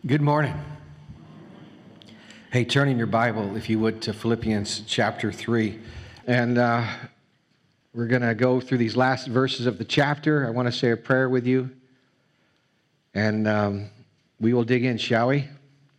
Good morning. Hey, turn in your Bible, if you would, to Philippians chapter 3. And we're going to go through these last verses of the chapter. I want to say a prayer with you. And we will dig in, shall we?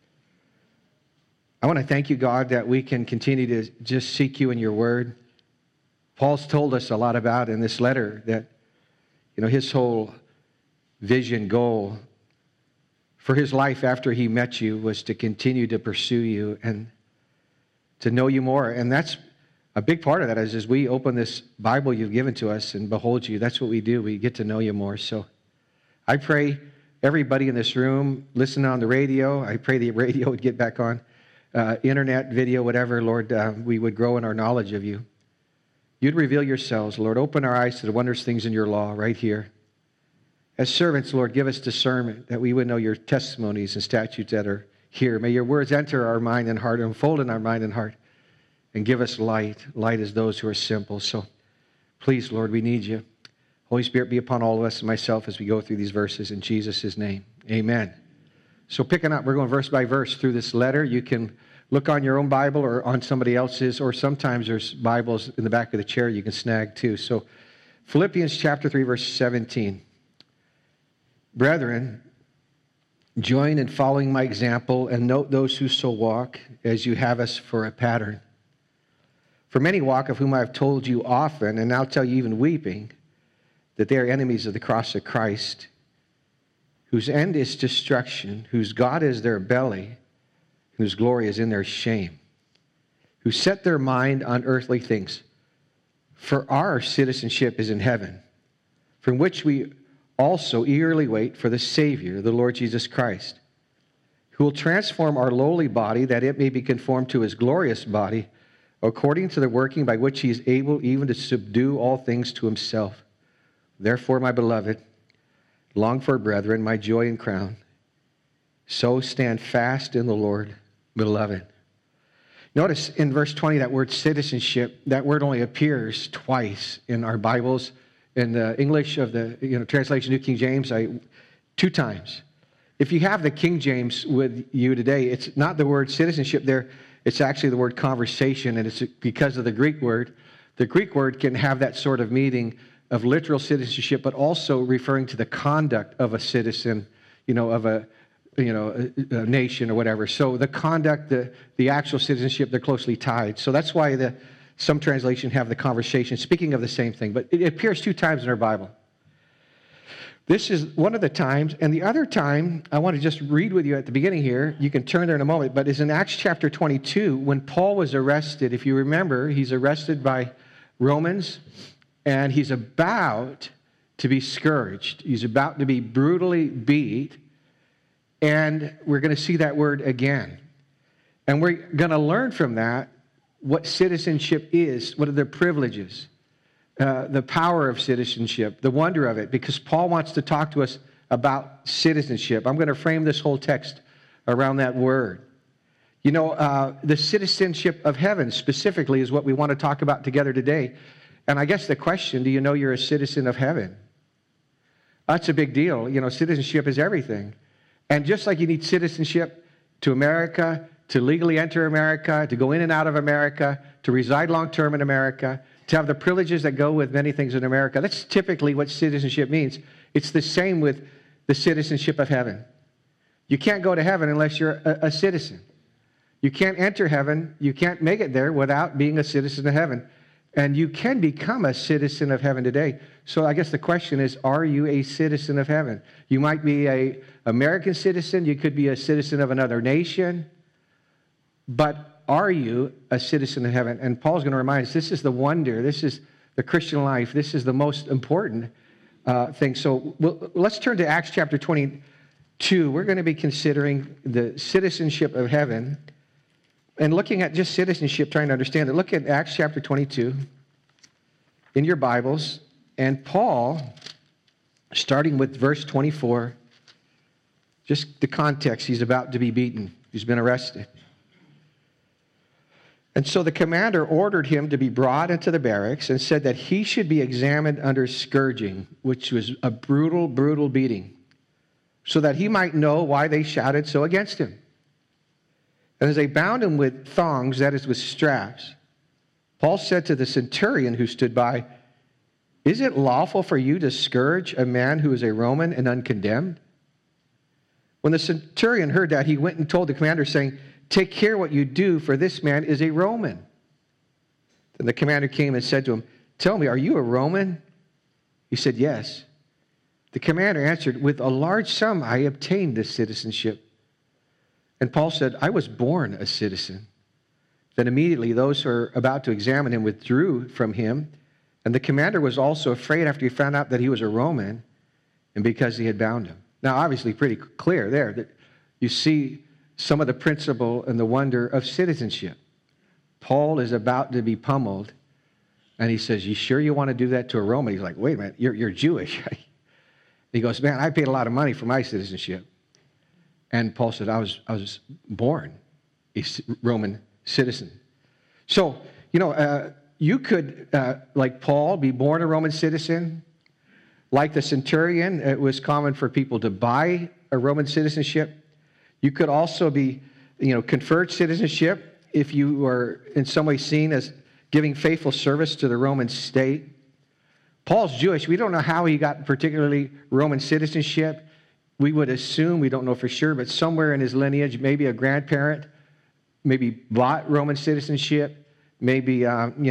I want to thank you, God, that we can continue to just seek you in your word. Paul's told us a lot about in this letter that, his whole vision, goal for his life after he met you was to continue to pursue you and to know you more. And that's a big part of that as we open this Bible you've given to us and behold you. That's what we do. We get to know you more. So I pray everybody in this room, listen on the radio. I pray the radio would get back on, internet, video, whatever. Lord, we would grow in our knowledge of you. You'd reveal yourselves, Lord. Open our eyes to the wondrous things in your law right here. As servants, Lord, give us discernment that we would know your testimonies and statutes that are here. May your words enter our mind and heart, unfold in our mind and heart, and give us light. Light as those who are simple. So please, Lord, we need you. Holy Spirit, be upon all of us and myself as we go through these verses in Jesus' name. Amen. So picking up, we're going verse by verse through this letter. You can look on your own Bible or on somebody else's, or sometimes there's Bibles in the back of the chair you can snag too. So Philippians chapter 3, verse 17. Brethren, join in following my example and note those who so walk as you have us for a pattern. For many walk, of whom I have told you often, and now tell you even weeping, that they are enemies of the cross of Christ, whose end is destruction, whose God is their belly, whose glory is in their shame, who set their mind on earthly things. For our citizenship is in heaven, from which we also eagerly wait for the Savior, the Lord Jesus Christ, who will transform our lowly body that it may be conformed to his glorious body, according to the working by which he is able even to subdue all things to himself. Therefore, my beloved, long for brethren, my joy and crown, so stand fast in the Lord, beloved. Notice in verse 20 that word citizenship, that word only appears twice in our Bibles. In the English of the translation, New King James, 2 times. If you have the King James with you today, it's not the word citizenship there. It's actually the word conversation, and it's because of the Greek word. The Greek word can have that sort of meaning of literal citizenship, but also referring to the conduct of a citizen, of a nation or whatever. So the conduct, the actual citizenship, they're closely tied. So that's why some translations have the conversation, speaking of the same thing, but it appears 2 times in our Bible. This is one of the times, and the other time, I want to just read with you at the beginning here. You can turn there in a moment, but it's in Acts chapter 22, when Paul was arrested. If you remember, he's arrested by Romans, and he's about to be scourged. He's about to be brutally beat, and we're going to see that word again. And we're going to learn from that what citizenship is, what are the privileges, the power of citizenship, the wonder of it, because Paul wants to talk to us about citizenship. I'm going to frame this whole text around that word. The citizenship of heaven specifically is what we want to talk about together today. And I guess the question, do you know you're a citizen of heaven? That's a big deal. Citizenship is everything. And just like you need citizenship to America, to legally enter America, to go in and out of America, to reside long-term in America, to have the privileges that go with many things in America. That's typically what citizenship means. It's the same with the citizenship of heaven. You can't go to heaven unless you're a citizen. You can't enter heaven, you can't make it there without being a citizen of heaven. And you can become a citizen of heaven today. So I guess the question is, are you a citizen of heaven? You might be an American citizen, you could be a citizen of another nation, but are you a citizen of heaven? And Paul's going to remind us, this is the wonder, this is the Christian life, this is the most important thing. So let's turn to Acts chapter 22. We're going to be considering the citizenship of heaven and looking at just citizenship, trying to understand it. Look at Acts chapter 22 in your Bibles. And Paul, starting with verse 24, just the context, he's about to be beaten. He's been arrested. And so the commander ordered him to be brought into the barracks and said that he should be examined under scourging, which was a brutal, brutal beating. so that he might know why they shouted so against him. And as they bound him with thongs, that is, with straps, Paul said to the centurion who stood by, "Is it lawful for you to scourge a man who is a Roman and uncondemned?" When the centurion heard that, he went and told the commander, saying, "Take care what you do, for this man is a Roman." Then the commander came and said to him, "Tell me, are you a Roman?" He said, "Yes." The commander answered, "With a large sum I obtained this citizenship." And Paul said, "I was born a citizen." Then immediately those who were about to examine him withdrew from him, and the commander was also afraid after he found out that he was a Roman, and because he had bound him. Now, obviously pretty clear there that you see some of the principle and the wonder of citizenship. Paul is about to be pummeled, and he says, "You sure you want to do that to a Roman?" He's like, "Wait a minute, you're Jewish." He goes, "Man, I paid a lot of money for my citizenship." And Paul said, I was born a Roman citizen. So, you could, like Paul, be born a Roman citizen. Like the centurion, it was common for people to buy a Roman citizenship. You could also be, conferred citizenship if you were in some way seen as giving faithful service to the Roman state. Paul's Jewish. We don't know how he got particularly Roman citizenship. We would assume, we don't know for sure, but somewhere in his lineage, maybe a grandparent, maybe bought Roman citizenship, maybe,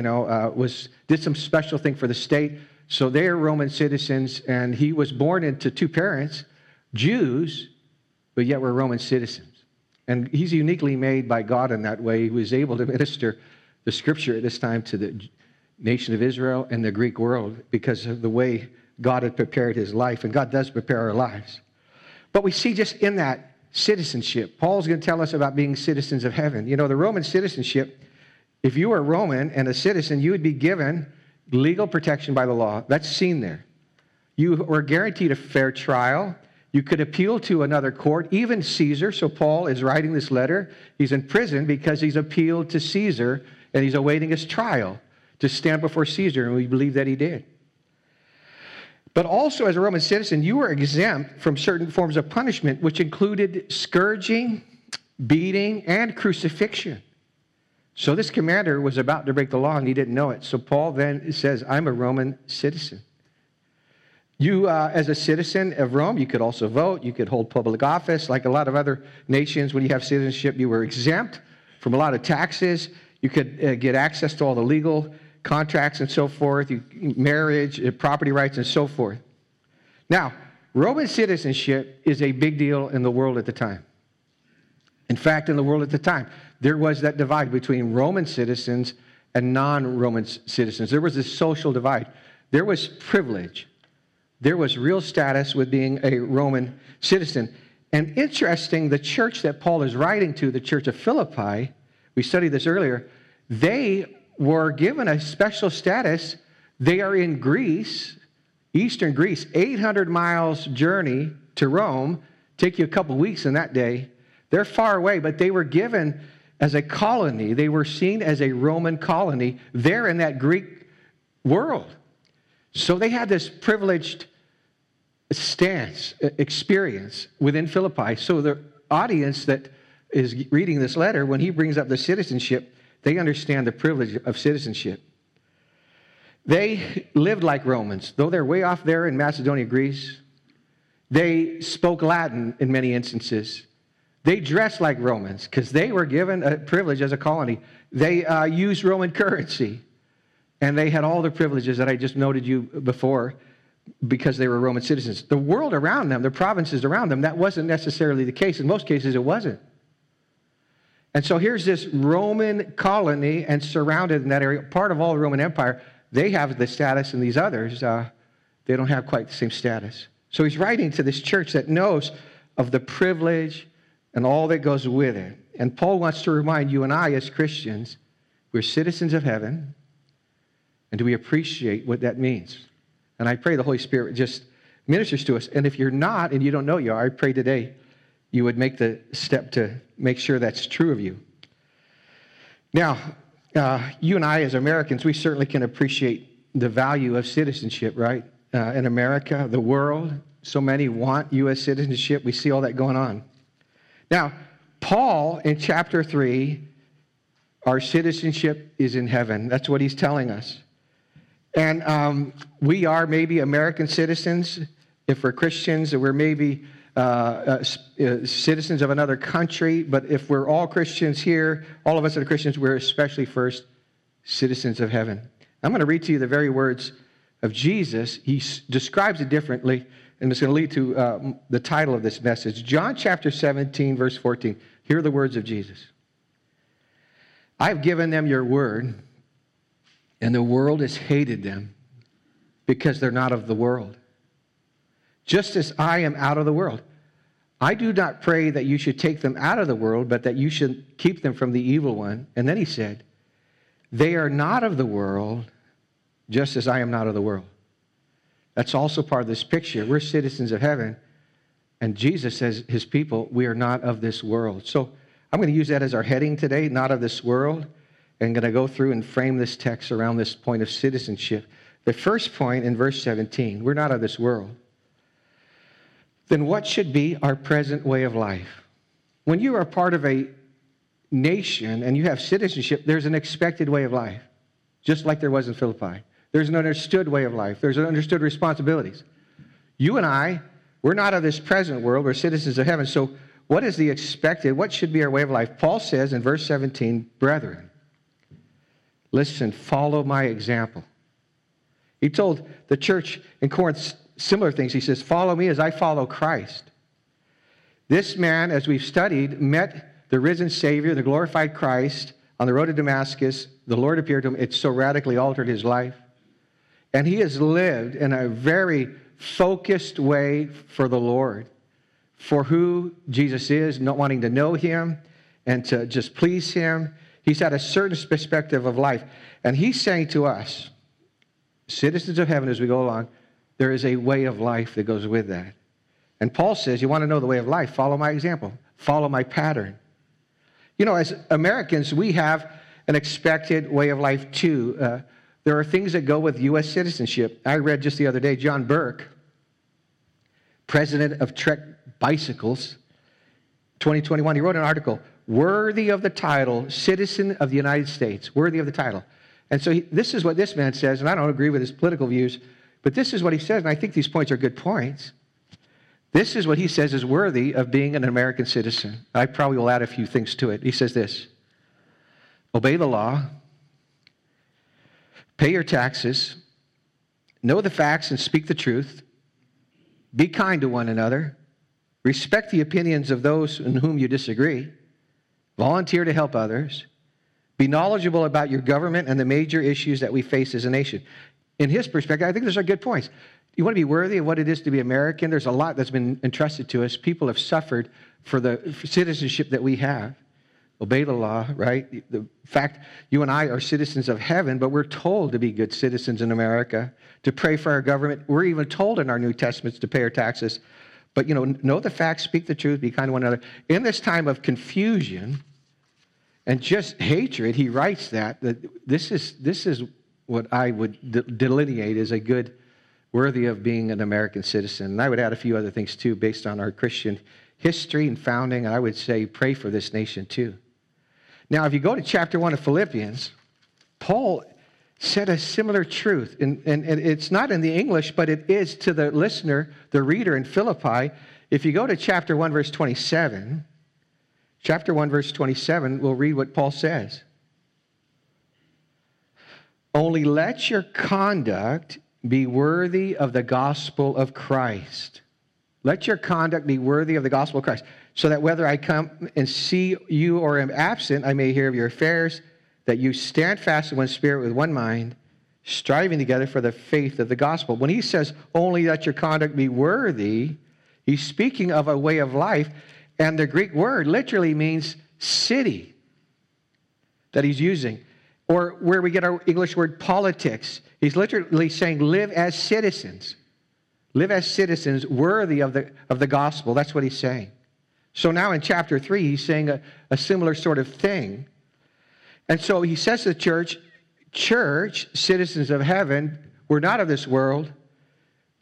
did some special thing for the state. So they're Roman citizens, and he was born into two parents, Jews, but yet were Roman citizens. And he's uniquely made by God in that way. He was able to minister the scripture at this time to the nation of Israel and the Greek world because of the way God had prepared his life, and God does prepare our lives. But we see just in that citizenship, Paul's going to tell us about being citizens of heaven. The Roman citizenship, if you were Roman and a citizen, you would be given legal protection by the law. That's seen there. You were guaranteed a fair trial. You could appeal to another court, even Caesar. So Paul is writing this letter. He's in prison because he's appealed to Caesar, and he's awaiting his trial to stand before Caesar, and we believe that he did. But also, as a Roman citizen, you were exempt from certain forms of punishment, which included scourging, beating, and crucifixion. So this commander was about to break the law, and he didn't know it. So Paul then says, "I'm a Roman citizen." You, as a citizen of Rome, you could also vote. You could hold public office. Like a lot of other nations, when you have citizenship, you were exempt from a lot of taxes. You could get access to all the legal contracts and so forth, marriage, property rights, and so forth. Now, Roman citizenship is a big deal in the world at the time. In fact, in the world at the time, there was that divide between Roman citizens and non-Roman citizens. There was this social divide. There was privilege. There was real status with being a Roman citizen. And interesting, the church that Paul is writing to, the church of Philippi, we studied this earlier, they were given a special status. They are in Greece, eastern Greece, 800 miles journey to Rome, take you a couple weeks in that day. They're far away, but they were given as a colony. They were seen as a Roman colony there in that Greek world. So they had this privileged experience within Philippi. So the audience that is reading this letter, when he brings up the citizenship, they understand the privilege of citizenship. They lived like Romans. Though they're way off there in Macedonia, Greece, they spoke Latin in many instances. They dressed like Romans because they were given a privilege as a colony. They used Roman currency, and they had all the privileges that I just noted you before because they were Roman citizens. The world around them, the provinces around them, that wasn't necessarily the case. In most cases, it wasn't. And so here's this Roman colony, and surrounded in that area, part of all the Roman Empire, they have the status, and these others, they don't have quite the same status. So he's writing to this church that knows of the privilege and all that goes with it. And Paul wants to remind you and I as Christians, we're citizens of heaven, and do we appreciate what that means? And I pray the Holy Spirit just ministers to us. And if you're not, and you don't know you are, I pray today you would make the step to make sure that's true of you. Now, you and I as Americans, we certainly can appreciate the value of citizenship, right? In America, the world, So many want U.S. citizenship. We see all that going on. Now, Paul in chapter 3, our citizenship is in heaven. That's what he's telling us. And we are maybe American citizens. If we're Christians, we're maybe citizens of another country. But if we're all Christians here, all of us that are Christians, we're especially first citizens of heaven. I'm going to read to you the very words of Jesus. He describes it differently, and it's going to lead to the title of this message. John chapter 17, verse 14. Here are the words of Jesus. I've given them your word, and the world has hated them because they're not of the world, just as I am out of the world. I do not pray that you should take them out of the world, but that you should keep them from the evil one. And then he said, they are not of the world, just as I am not of the world. That's also part of this picture. We're citizens of heaven, and Jesus says, his people, we are not of this world. So I'm going to use that as our heading today, not of this world. And I'm going to go through and frame this text around this point of citizenship. The first point in verse 17, we're not of this world. Then what should be our present way of life? When you are part of a nation and you have citizenship, there's an expected way of life, just like there was in Philippi. There's an understood way of life. There's an understood responsibilities. You and I, we're not of this present world. We're citizens of heaven. So what is the expected? What should be our way of life? Paul says in verse 17, brethren, listen, follow my example. He told the church in Corinth similar things. He says, follow me as I follow Christ. This man, as we've studied, met the risen Savior, the glorified Christ, on the road to Damascus. The Lord appeared to him. It so radically altered his life. And he has lived in a very focused way for the Lord, for who Jesus is, not wanting to know him and to just please him. He's had a certain perspective of life. And he's saying to us, citizens of heaven, as we go along, there is a way of life that goes with that. And Paul says, you want to know the way of life? Follow my example. Follow my pattern. You know, as Americans, we have an expected way of life too. There are things that go with U.S. citizenship. I read just the other day, John Burke, president of Trek Bicycles, 2021, he wrote an article, worthy of the title, Citizen of the United States, worthy of the title. And so this is what this man says, and I don't agree with his political views, but this is what he says, and I think these points are good points. This is what he says is worthy of being an American citizen. I probably will add a few things to it. He says this, obey the law, pay your taxes, know the facts and speak the truth, be kind to one another, respect the opinions of those in whom you disagree, volunteer to help others, be knowledgeable about your government and the major issues that we face as a nation. In his perspective, I think those are good points. You want to be worthy of what it is to be American? There's a lot that's been entrusted to us. People have suffered for the citizenship that we have. Obey the law, right? The fact you and I are citizens of heaven, but we're told to be good citizens in America, to pray for our government. We're even told in our New Testaments to pay our taxes. But, know the facts, speak the truth, be kind to one another. In this time of confusion and just hatred, he writes that this is what I would delineate as a good, worthy of being an American citizen. And I would add a few other things too, based on our Christian history and founding. And I would say pray for this nation too. Now, if you go to chapter 1 of Philippians, Paul said a similar truth. And it's not in the English, but it is to the listener, the reader in Philippi. If you go to chapter 1, verse 27, chapter 1, verse 27, we'll read what Paul says. Only let your conduct be worthy of the gospel of Christ. Let your conduct be worthy of the gospel of Christ, so that whether I come and see you or am absent, I may hear of your affairs, that you stand fast in one spirit with one mind, striving together for the faith of the gospel. When he says, only let your conduct be worthy, he's speaking of a way of life, and the Greek word literally means city that he's using. Or where we get our English word politics. He's literally saying live as citizens. Live as citizens worthy of the gospel. That's what he's saying. So now in chapter 3, he's saying a similar sort of thing. And so he says to the church, citizens of heaven, we're not of this world.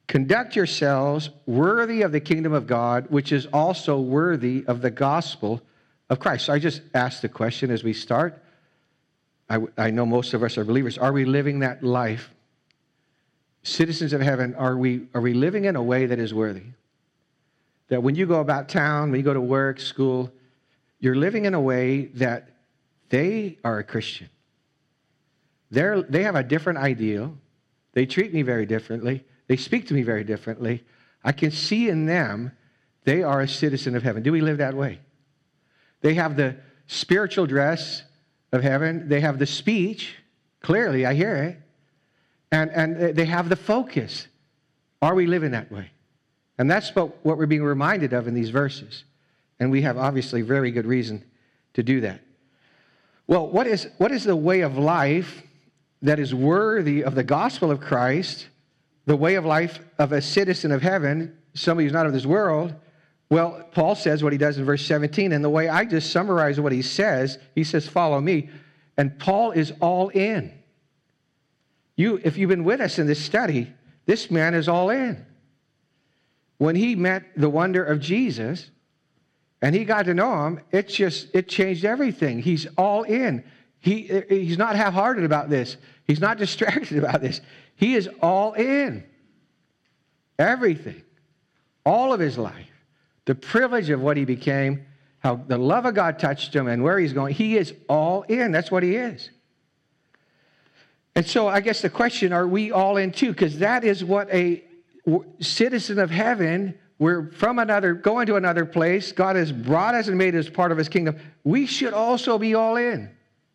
Conduct yourselves worthy of the kingdom of God, which is also worthy of the gospel of Christ. So I just asked the question as we start. I know most of us are believers. Are we living that life? Citizens of heaven, are we living in a way that is worthy? That when you go about town, when you go to work, school, you're living in a way that they are a Christian. They have a different ideal. They treat me very differently. They speak to me very differently. I can see in them they are a citizen of heaven. Do we live that way? They have the spiritual dress of heaven. They have the speech. Clearly, I hear it. And they have the focus. Are we living that way? And that's what we're being reminded of in these verses. And we have obviously very good reason to do that. Well, what is the way of life that is worthy of the gospel of Christ, the way of life of a citizen of heaven, somebody who's not of this world? Well, Paul says what he does in verse 17, and the way I just summarize what he says, follow me. And Paul is all in. If you've been with us in this study, this man is all in. When he met the wonder of Jesus and he got to know him, it changed everything. He's all in. He's not half-hearted about this. He's not distracted about this. He is all in. Everything. All of his life. The privilege of what he became, how the love of God touched him and where he's going. He is all in. That's what he is. And so I guess the question, are we all in too? Because that is what a citizen of heaven, we're going to another place. God has brought us and made us part of his kingdom. We should also be all in.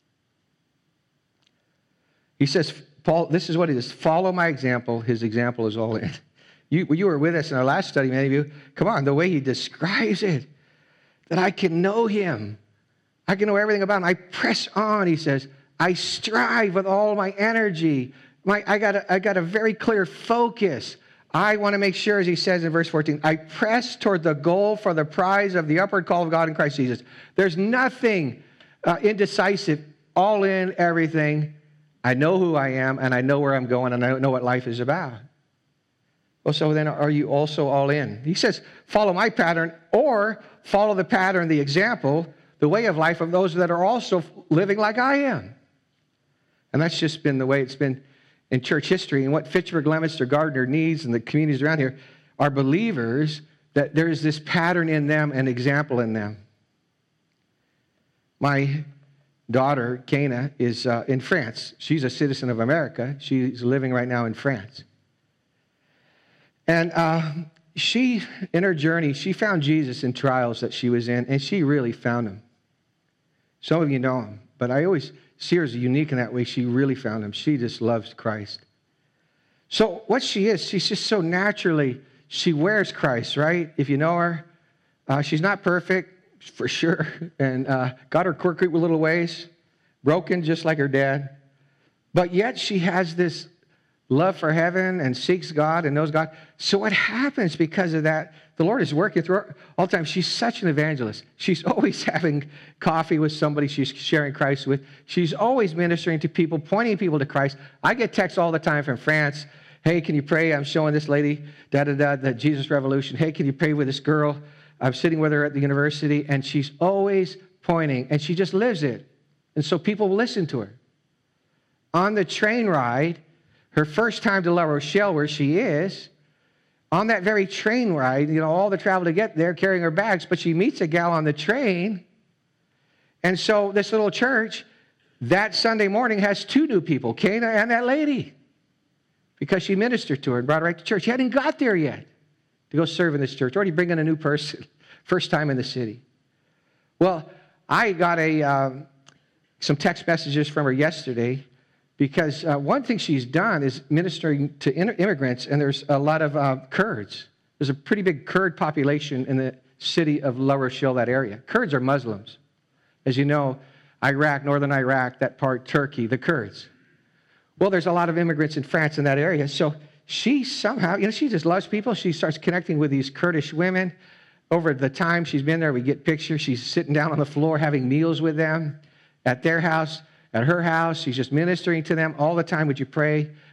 He says, Paul, this is what it is. Follow my example. His example is all in. You were with us in our last study, many of you. Come on, the way he describes it, that I can know him. I can know everything about him. I press on, he says. I strive with all my energy. I got a very clear focus. I want to make sure, as he says in verse 14, I press toward the goal for the prize of the upward call of God in Christ Jesus. There's nothing indecisive, all in, everything. I know who I am, and I know where I'm going, and I know what life is about. Well, so then are you also all in? He says, follow my pattern, or follow the pattern, the example, the way of life of those that are also living like I am. And that's just been the way it's been in church history. And what Fitchburg, Leominster, Gardner needs, and the communities around here, are believers that there is this pattern in them and example in them. My daughter, Kana, is in France. She's a citizen of America. She's living right now in France. And she, in her journey, she found Jesus in trials that she was in, and she really found him. Some of you know him, but I always see her as unique in that way. She really found him. She just loves Christ. So what she is, she's just so naturally, she wears Christ, right? If you know her, she's not perfect, for sure, and got her quirky little ways, broken just like her dad. But yet she has this love for heaven and seeks God and knows God. So what happens because of that, the Lord is working through her all the time. She's such an evangelist. She's always having coffee with somebody she's sharing Christ with. She's always ministering to people, pointing people to Christ. I get texts all the time from France. Hey, can you pray? I'm showing this lady, the Jesus Revolution. Hey, can you pray with this girl? I'm sitting with her at the university, and she's always pointing, and she just lives it. And so people will listen to her. On the train ride, her first time to La Rochelle, where she is, on that very train ride, all the travel to get there, carrying her bags, but she meets a gal on the train. And so this little church, that Sunday morning, has two new people, Kana and that lady, because she ministered to her and brought her right to church. She hadn't got there yet to go serve in this church. Already bringing a new person, first time in the city. Well, I got some text messages from her yesterday, because one thing she's done is ministering to immigrants, and there's a lot of Kurds. There's a pretty big Kurd population in the city of La Rochelle, that area. Kurds are Muslims. As you know, Iraq, northern Iraq, that part, Turkey, the Kurds. Well, there's a lot of immigrants in France in that area. So she somehow, she just loves people. She starts connecting with these Kurdish women. Over the time she's been there, we get pictures. She's sitting down on the floor having meals with them at their house. At her house, she's just ministering to them all the time. Would you pray?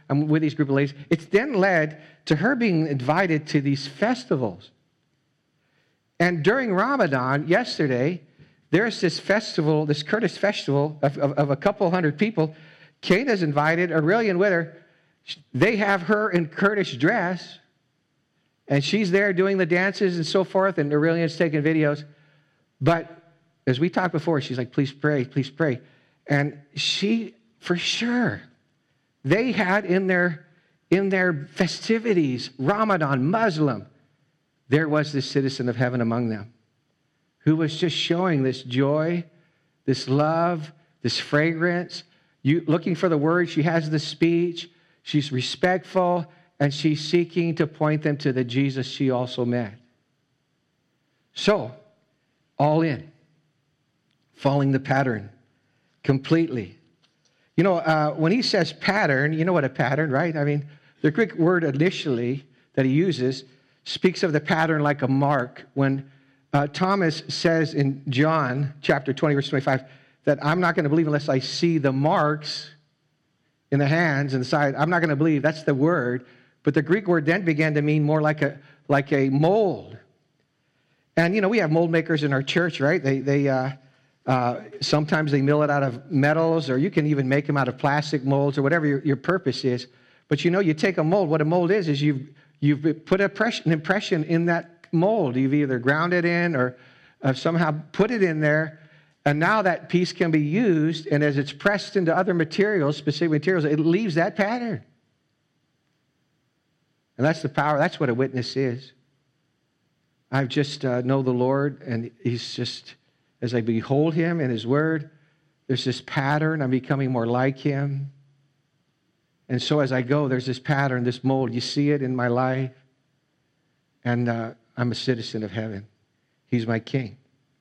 I'm with these group of ladies. It's then led to her being invited to these festivals. And during Ramadan, yesterday, there's this festival, this Kurdish festival of a couple hundred people. Kana's invited, Aurelian with her. They have her in Kurdish dress, and she's there doing the dances and so forth, and Aurelian's taking videos. But as we talked before, she's like, please pray, please pray. And she, for sure, they had in their festivities, Ramadan, Muslim, there was this citizen of heaven among them who was just showing this joy, this love, this fragrance. Looking for the word, she has the speech, she's respectful, and she's seeking to point them to the Jesus she also met. So, all in, following the pattern completely. You know, when he says pattern, you know what a pattern, right? I mean, the Greek word initially that he uses speaks of the pattern like a mark. When Thomas says in John chapter 20, verse 25, that I'm not going to believe unless I see the marks in the hands and the side. I'm not going to believe. That's the word. But the Greek word then began to mean more like a mold. And, you know, we have mold makers in our church, right? Sometimes they mill it out of metals, or you can even make them out of plastic molds or whatever your purpose is. But, you know, you take a mold. What a mold is you've put an impression in that mold. You've either ground it in or somehow put it in there. And now that piece can be used, and as it's pressed into other materials, specific materials, it leaves that pattern. And that's the power. That's what a witness is. I just know the Lord, and he's just, as I behold him and his word, there's this pattern. I'm becoming more like him. And so as I go, there's this pattern, this mold. You see it in my life. And I'm a citizen of heaven. He's my king.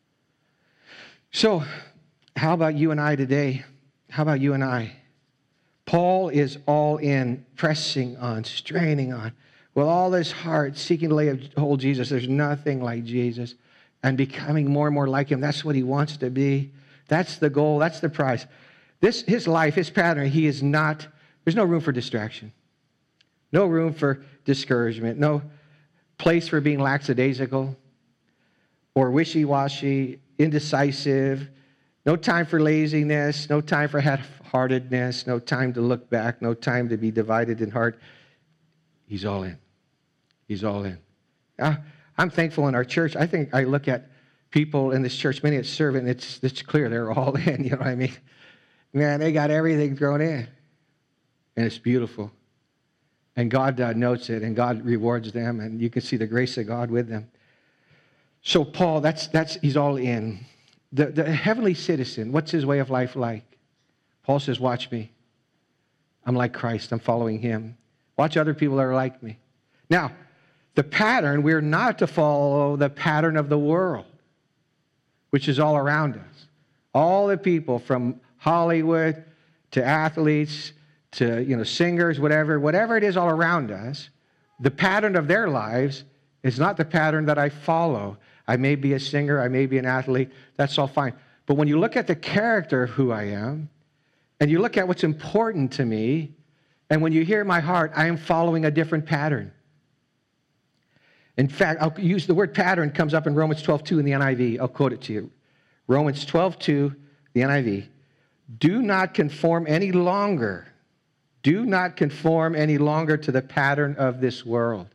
So how about you and I today? How about you and I? Paul is all in, pressing on, straining on, with all his heart, seeking to lay hold of Jesus. There's nothing like Jesus. And becoming more and more like him. That's what he wants to be. That's the goal. That's the prize. His life, his pattern, there's no room for distraction. No room for discouragement. No place for being lackadaisical or wishy-washy, indecisive. No time for laziness. No time for half-heartedness. No time to look back. No time to be divided in heart. He's all in. He's all in. I'm thankful in our church. I think I look at people in this church, many that serve it, and it's clear they're all in. You know what I mean? Man, they got everything thrown in. And it's beautiful. And God notes it, and God rewards them, and you can see the grace of God with them. So Paul, he's all in. The heavenly citizen, what's his way of life like? Paul says, watch me. I'm like Christ. I'm following him. Watch other people that are like me. Now, the pattern, we're not to follow the pattern of the world, which is all around us. All the people from Hollywood to athletes to singers, whatever it is all around us, the pattern of their lives is not the pattern that I follow. I may be a singer, I may be an athlete, that's all fine. But when you look at the character of who I am, and you look at what's important to me, and when you hear my heart, I am following a different pattern. In fact, I'll use the word pattern, comes up in Romans 12:2 in the NIV. I'll quote it to you. Romans 12:2, the NIV. Do not conform any longer to the pattern of this world,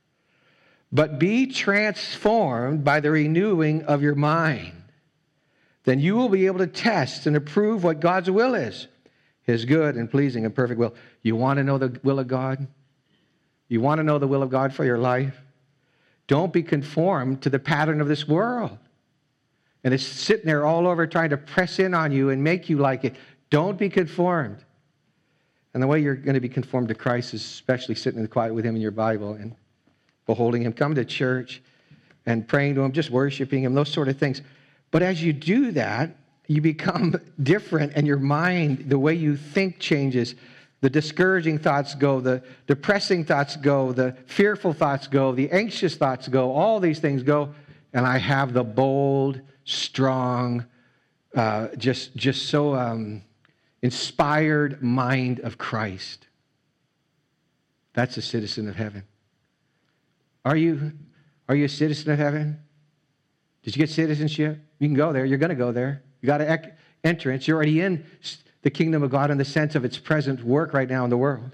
but be transformed by the renewing of your mind. Then you will be able to test and approve what God's will is, his good and pleasing and perfect will. You want to know the will of God? You want to know the will of God for your life? Don't be conformed to the pattern of this world. And it's sitting there all over trying to press in on you and make you like it. Don't be conformed. And the way you're going to be conformed to Christ is especially sitting in the quiet with him in your Bible and beholding him, coming to church and praying to him, just worshiping him, those sort of things. But as you do that, you become different, and your mind, the way you think, changes. The discouraging thoughts go, the depressing thoughts go, the fearful thoughts go, the anxious thoughts go, all these things go, and I have the bold, strong, just so inspired mind of Christ. That's a citizen of heaven. Are you a citizen of heaven? Did you get citizenship? You can go there. You're going to go there. You got an entrance. You're already in the kingdom of God in the sense of its present work right now in the world.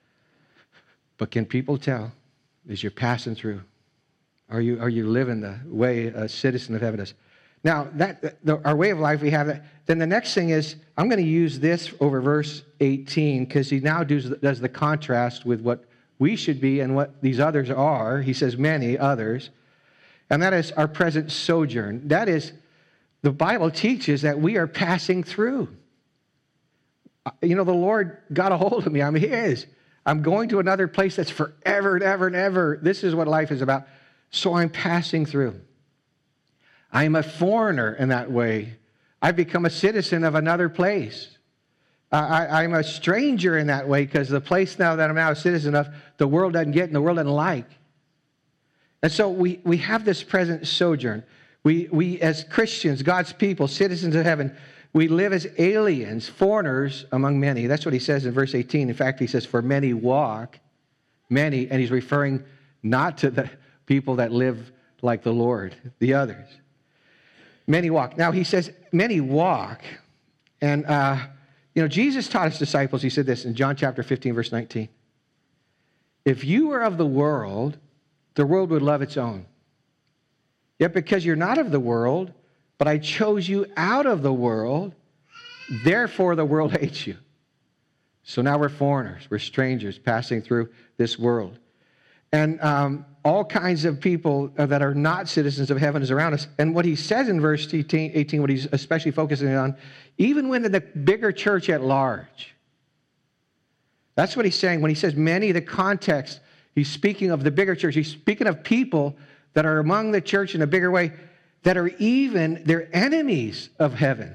But can people tell as you're passing through? Are you living the way a citizen of heaven does? Now, our way of life, we have that. Then the next thing is, I'm going to use this over verse 18 because he now does the contrast with what we should be and what these others are. He says many others. And that is our present sojourn. That is, the Bible teaches that we are passing through. You know, the Lord got a hold of me. I'm His. I'm going to another place that's forever and ever and ever. This is what life is about. So I'm passing through. I'm a foreigner in that way. I've become a citizen of another place. I'm a stranger in that way because the place now that I'm now a citizen of, the world doesn't get and the world doesn't like. And so we have this present sojourn. We as Christians, God's people, citizens of heaven, we live as aliens, foreigners among many. That's what he says in verse 18. In fact, he says, for many walk, many, and he's referring not to the people that live like the Lord, the others. Many walk. Now, he says, many walk. And, Jesus taught his disciples, he said this in John chapter 15, verse 19. If you were of the world would love its own. Yet because you're not of the world, but I chose you out of the world, therefore the world hates you. So now we're foreigners, we're strangers passing through this world. And all kinds of people that are not citizens of heaven is around us. And what he says in verse 18, what he's especially focusing on, even when in the bigger church at large. That's what he's saying. When he says many, the context, he's speaking of the bigger church. He's speaking of people that are among the church in a bigger way that are they're enemies of heaven.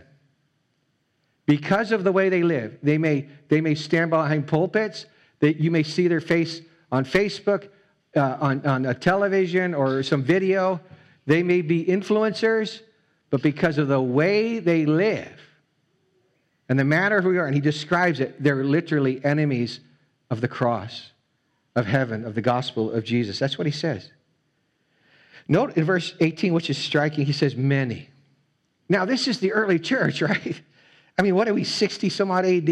Because of the way they live. They may stand behind pulpits. You may see their face on Facebook, on a television or some video. They may be influencers, but because of the way they live and the manner of who we are, and he describes it, they're literally enemies of the cross, of heaven, of the gospel of Jesus. That's what he says. Note in verse 18, which is striking, he says many. Now, this is the early church, right? I mean, what are we, 60 some odd AD?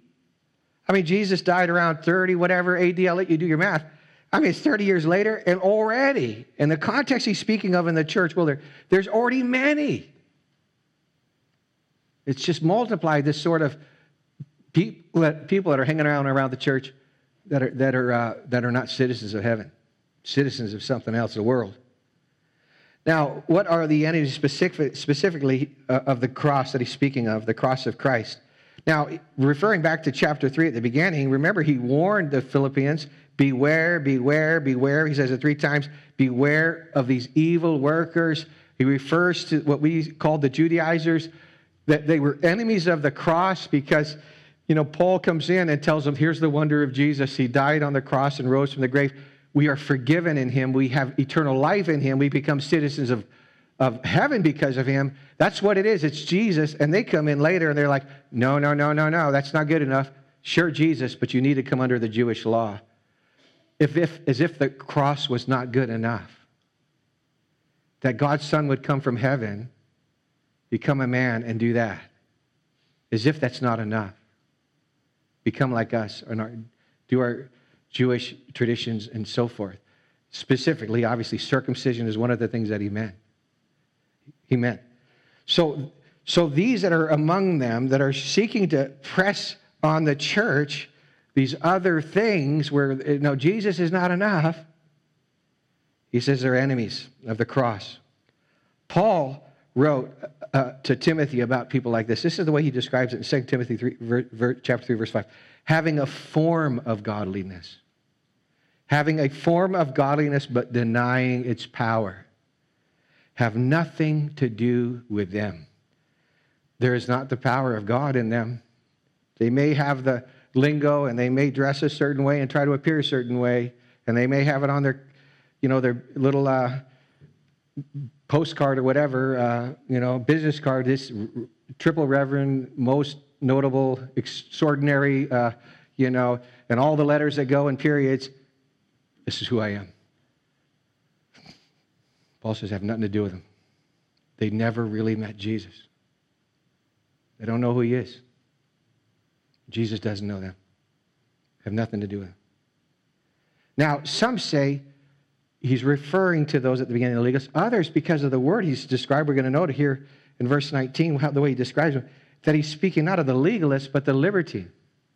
I mean, Jesus died around 30, whatever, AD. I'll let you do your math. I mean, it's 30 years later, and already, in the context he's speaking of in the church, well, there's already many. It's just multiplied this sort of people that are hanging around the church that are not citizens of heaven, citizens of something else, the world. Now, what are the enemies specifically of the cross that he's speaking of, the cross of Christ? Now, referring back to chapter 3 at the beginning, remember he warned the Philippians, beware, beware, beware. He says it 3 times, beware of these evil workers. He refers to what we call the Judaizers, that they were enemies of the cross because, Paul comes in and tells them, here's the wonder of Jesus. He died on the cross and rose from the grave. We are forgiven in him. We have eternal life in him. We become citizens of heaven because of him. That's what it is. It's Jesus. And they come in later and they're like, no. That's not good enough. Sure, Jesus, but you need to come under the Jewish law. As if the cross was not good enough. That God's Son would come from heaven, become a man, and do that. As if that's not enough. Become like us, do our Jewish traditions and so forth. Specifically, obviously, circumcision is one of the things that he meant. So these that are among them that are seeking to press on the church, these other things where Jesus is not enough, he says they're enemies of the cross. Paul wrote to Timothy about people like this. This is the way he describes it in 2 Timothy chapter 3, verse 5. Having a form of godliness. Having a form of godliness, but denying its power. Have nothing to do with them. There is not the power of God in them. They may have the lingo, and they may dress a certain way and try to appear a certain way, and they may have it on their little postcard or whatever, business card, this triple reverend, most notable, extraordinary, and all the letters that go in periods. This is who I am. Paul says, have nothing to do with them. They never really met Jesus. They don't know who he is. Jesus doesn't know them. Have nothing to do with them. Now, some say he's referring to those at the beginning of the legalists. Others, because of the word he's described, we're going to note here in verse 19, the way he describes them, that he's speaking not of the legalists, but the libertine.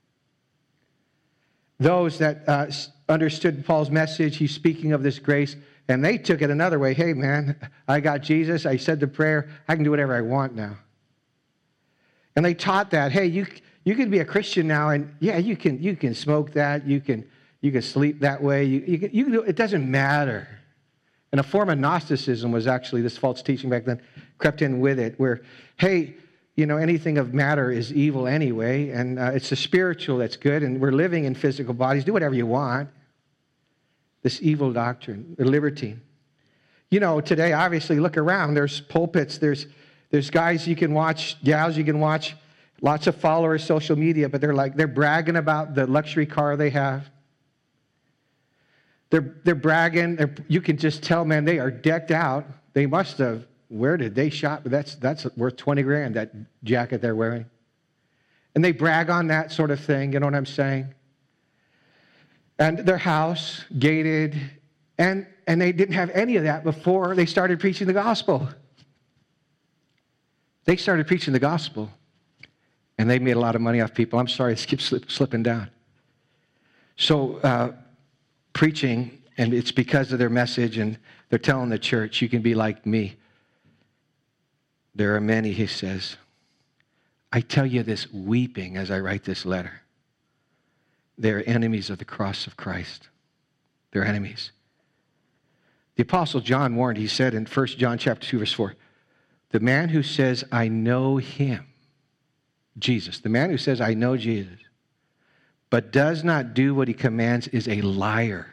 Those that understood Paul's message, he's speaking of this grace, and they took it another way. Hey, man, I got Jesus. I said the prayer. I can do whatever I want now. And they taught that, hey, you can be a Christian now, and yeah, you can smoke that. You can sleep that way. You can do, it doesn't matter. And a form of Gnosticism was actually this false teaching back then, crept in with it, where, hey, anything of matter is evil anyway, and it's the spiritual that's good, and we're living in physical bodies. Do whatever you want. This evil doctrine, the libertine. Today, obviously, look around. There's pulpits. There's guys you can watch, gals you can watch, lots of followers, social media, but they're bragging about the luxury car they have. They're bragging. You can just tell, man, they are decked out. They must have. Where did they shop? That's worth $20,000, that jacket they're wearing. And they brag on that sort of thing, you know what I'm saying? And their house, gated, and they didn't have any of that before they started preaching the gospel. They started preaching the gospel, and they made a lot of money off people. I'm sorry, it keeps slipping down. So preaching, and it's because of their message, and they're telling the church, you can be like me. There are many, he says. I tell you this weeping as I write this letter. They're enemies of the cross of Christ. They're enemies. The Apostle John warned, he said in 1 John chapter 2, verse 4, the man who says, I know him, Jesus, the man who says, I know Jesus, but does not do what he commands is a liar.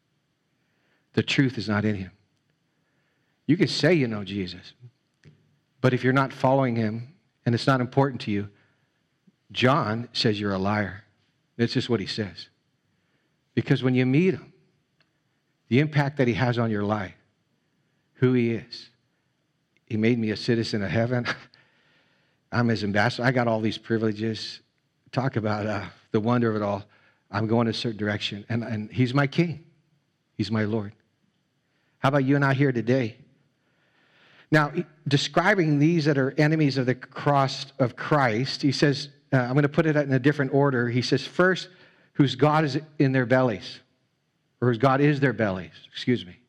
The truth is not in him. You can say you know Jesus, but if you're not following him and it's not important to you, John says you're a liar. That's just what he says. Because when you meet him, the impact that he has on your life, who he is. He made me a citizen of heaven. I'm his ambassador. I got all these privileges. Talk about the wonder of it all. I'm going a certain direction. And he's my king. He's my Lord. How about you and I here today? Now, describing these that are enemies of the cross of Christ, he says, I'm going to put it in a different order. He says, first, whose God is in their bellies, or whose God is their bellies, excuse me.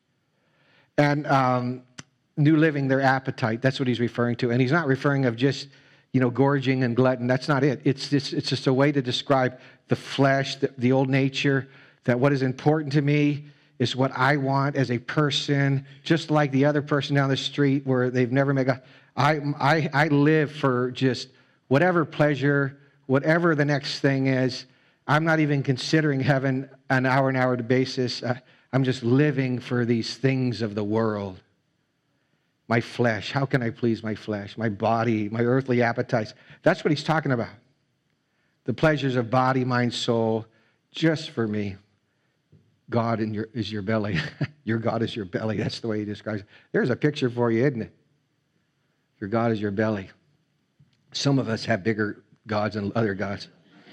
And New Living, their appetite, that's what he's referring to. And he's not referring of just, gorging and glutton. That's not it. It's just a way to describe the flesh, the old nature, that what is important to me is what I want as a person, just like the other person down the street where they've never met God. I live for just whatever pleasure, whatever the next thing is. I'm not even considering heaven on an hour basis. I'm just living for these things of the world. My flesh, how can I please my flesh? My body, my earthly appetites. That's what he's talking about. The pleasures of body, mind, soul, just for me. God is your belly. Your God is your belly. That's the way he describes it. There's a picture for you, isn't it? Your God is your belly. Some of us have bigger gods than other gods.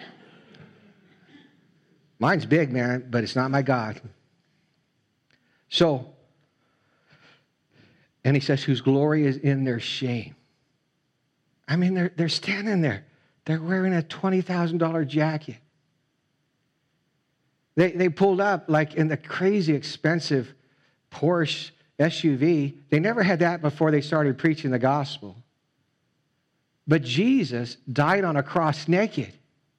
Mine's big, man, but it's not my God. So, and he says, whose glory is in their shame. I mean, they're standing there. They're wearing a $20,000 jacket. They pulled up like in the crazy expensive Porsche SUV. They never had that before they started preaching the gospel. But Jesus died on a cross naked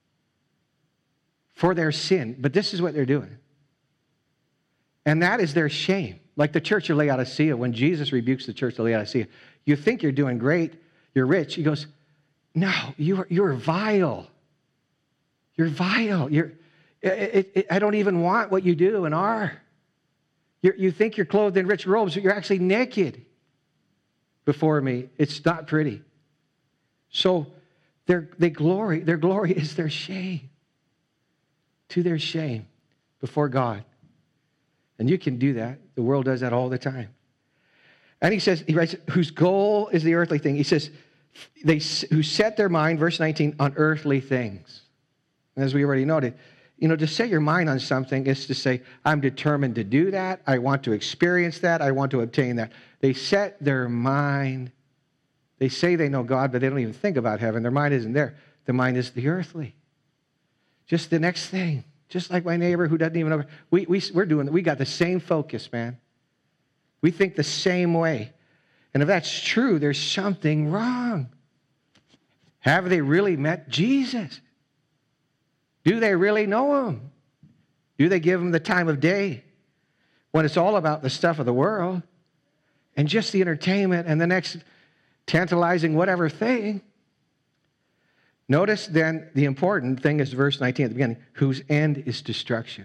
for their sin. But this is what they're doing. And that is their shame. Like the church of Laodicea, when Jesus rebukes the church of Laodicea, you think you're doing great, you're rich. He goes, no, you're vile. You're vile. I don't even want what you do and are. You think you're clothed in rich robes, but you're actually naked before me. It's not pretty. So their glory is their shame. to their shame before God. And you can do that. The world does that all the time. And he writes, whose goal is the earthly thing. He says, who set their mind, verse 19, on earthly things. And as we already noted, to set your mind on something is to say, I'm determined to do that. I want to experience that. I want to obtain that. They set their mind. They say they know God, but they don't even think about heaven. Their mind isn't there. The mind is the earthly. Just the next thing. Just like my neighbor who doesn't even know. We got the same focus, man. We think the same way. And if that's true, there's something wrong. Have they really met Jesus? Do they really know him? Do they give him the time of day when it's all about the stuff of the world and just the entertainment and the next tantalizing whatever thing? Notice then the important thing is verse 19 at the beginning, whose end is destruction.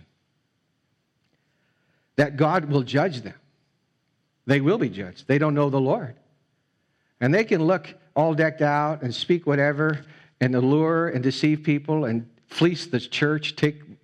That God will judge them. They will be judged. They don't know the Lord. And they can look all decked out and speak whatever and allure and deceive people and fleece the church,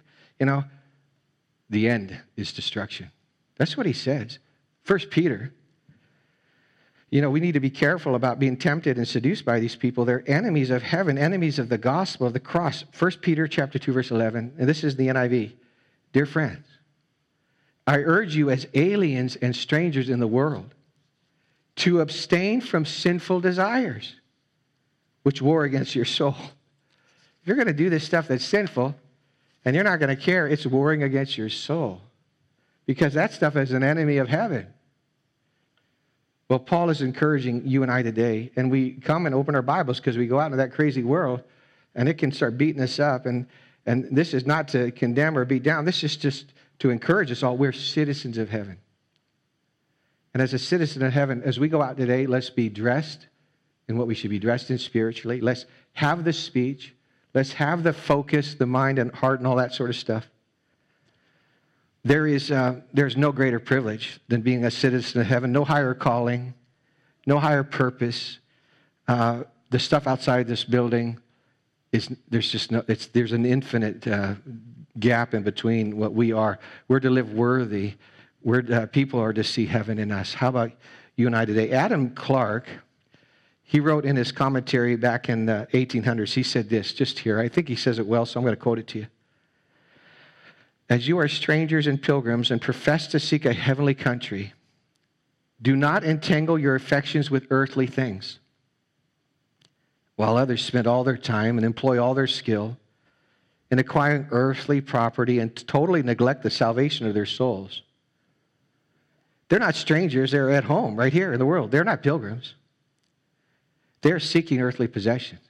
the end is destruction. That's what he says. 1 Peter, we need to be careful about being tempted and seduced by these people. They're enemies of heaven, enemies of the gospel, of the cross. 1 Peter chapter 2, verse 11, and this is the NIV. Dear friends, I urge you as aliens and strangers in the world to abstain from sinful desires, which war against your soul. If you're going to do this stuff that's sinful, and you're not going to care, it's warring against your soul. Because that stuff is an enemy of heaven. Well, Paul is encouraging you and I today, and we come and open our Bibles because we go out into that crazy world, and it can start beating us up. And this is not to condemn or beat down. This is just to encourage us all. We're citizens of heaven. And as a citizen of heaven, as we go out today, let's be dressed in what we should be dressed in spiritually. Let's have the speech. Let's have the focus, the mind and heart and all that sort of stuff. There's no greater privilege than being a citizen of heaven. No higher calling, no higher purpose. The stuff outside this building there's an infinite gap in between what we are. We're to live worthy. People are to see heaven in us. How about you and I today? Adam Clarke, he wrote in his commentary back in the 1800s, he said this, just here. I think he says it well, so I'm going to quote it to you. As you are strangers and pilgrims and profess to seek a heavenly country, do not entangle your affections with earthly things, while others spend all their time and employ all their skill in acquiring earthly property and totally neglect the salvation of their souls. They're not strangers, they're at home right here in the world. They're not pilgrims. They're seeking earthly possessions.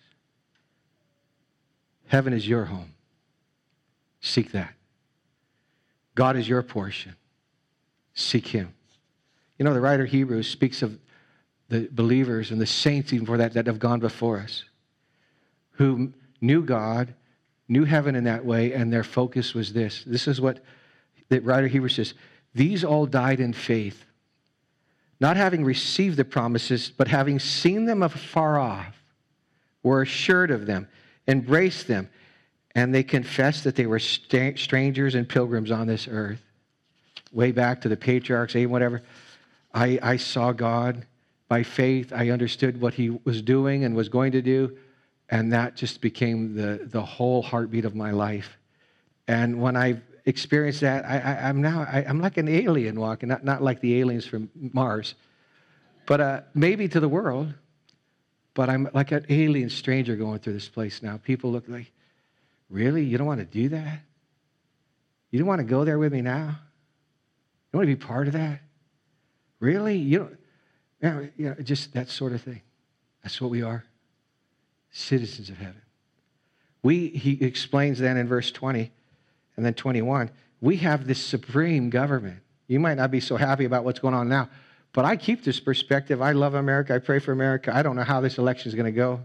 Heaven is your home. Seek that. God is your portion. Seek him. The writer of Hebrews speaks of the believers and the saints even for that have gone before us, who knew God, knew heaven in that way, and their focus was this. This is what the writer of Hebrews says. These all died in faith, not having received the promises, but having seen them afar off, were assured of them, embraced them, and they confessed that they were strangers and pilgrims on this earth. Way back to the patriarchs, whatever. I saw God by faith. I understood what he was doing and was going to do, and that just became the whole heartbeat of my life. And when I experienced that, I'm like an alien walking, not like the aliens from Mars, but maybe to the world, but I'm like an alien stranger going through this place now. People look like, really? You don't want to do that? You don't want to go there with me now? You want to be part of that? Really? You don't, just that sort of thing. That's what we are. Citizens of heaven. He explains then in verse 20 and then 21, we have this supreme government. You might not be so happy about what's going on now, but I keep this perspective. I love America. I pray for America. I don't know how this election is going to go.